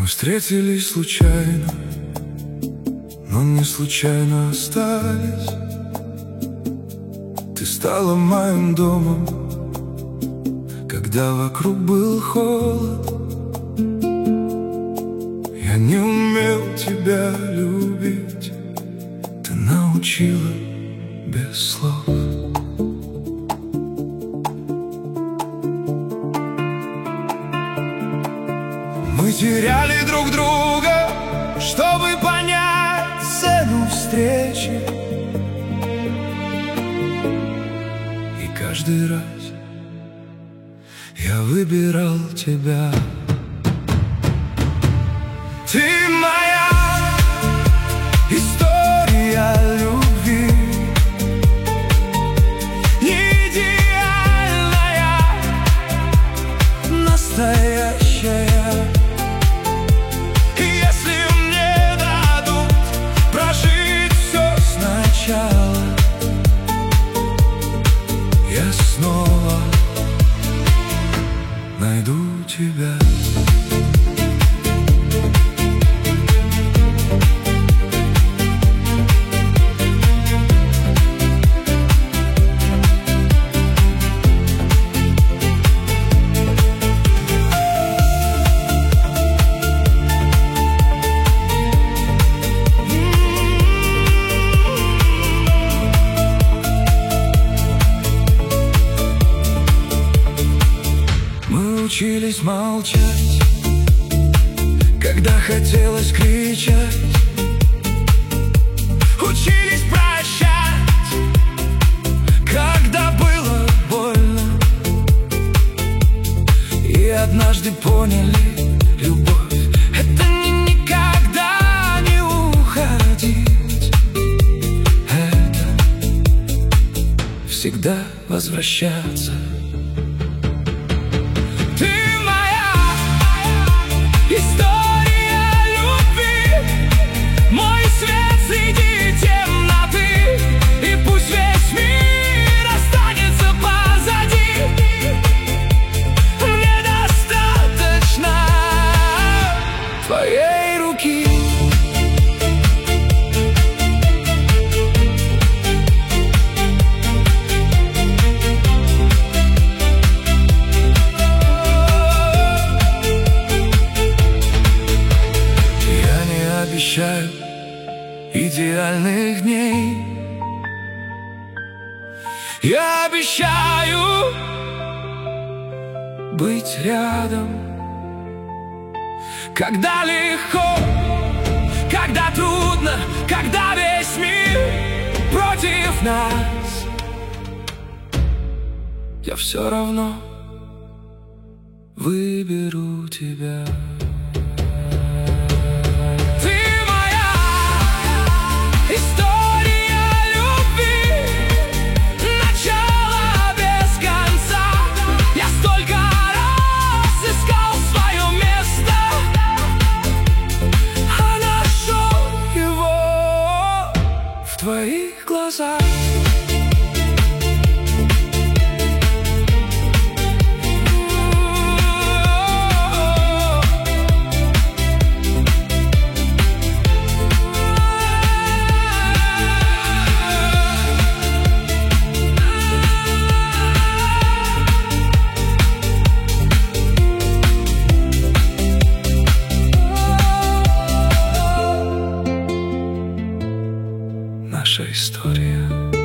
встретились случайно, но не случайно остались. Ты стала моим домом, когда вокруг был холод. Я не умел тебя любить, ты научила без слов. Мы теряли друг друга, чтобы понять цену встречи. И каждый раз я выбирал тебя. Ты моя история любви, не идеальная, настоящая. Я снова найду тебя. Учились молчать, когда хотелось кричать. Учились прощать, когда было больно. И однажды поняли, любовь — это никогда не уходить. Это всегда возвращаться. История любви, мой свет среди темноты, и пусть весь мир останется позади. Мне достаточно твоей руки. Обещаю идеальных дней. Я обещаю быть рядом, когда легко, когда трудно, когда весь мир против нас. Я все равно выберу тебя. История любви, начало без конца. Я столько раз искал свое место, а нашел его в твоих глазах. Наша история.